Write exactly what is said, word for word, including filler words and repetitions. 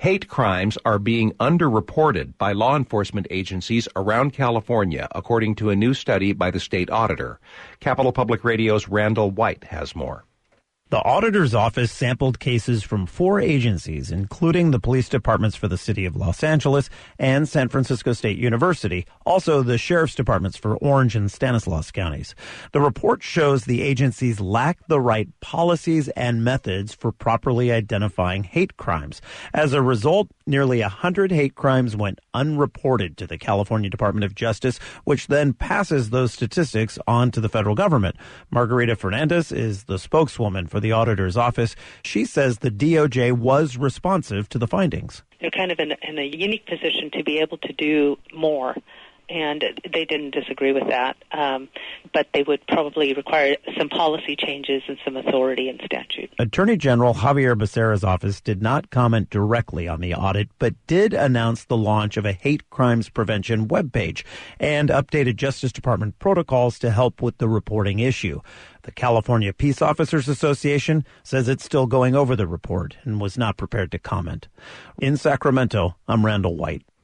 Hate crimes are being underreported by law enforcement agencies around California, according to a new study by the state auditor. Capital Public Radio's Randall White has more. The auditor's office sampled cases from four agencies, including the police departments for the city of Los Angeles and San Francisco State University, also the sheriff's departments for Orange and Stanislaus counties. The report shows the agencies lack the right policies and methods for properly identifying hate crimes. As a result, nearly one hundred hate crimes went unreported to the California Department of Justice, which then passes those statistics on to the federal government. Margarita Fernandez is the spokeswoman for the auditor's office. She says the D O J was responsive to the findings. They're kind of in, in a unique position to be able to do more, and they didn't disagree with that. Um, but they would probably require some policy changes and some authority in statute. Attorney General Javier Becerra's office did not comment directly on the audit, but did announce the launch of a hate crimes prevention webpage and updated Justice Department protocols to help with the reporting issue. The California Peace Officers Association says it's still going over the report and was not prepared to comment. In Sacramento, I'm Randall White.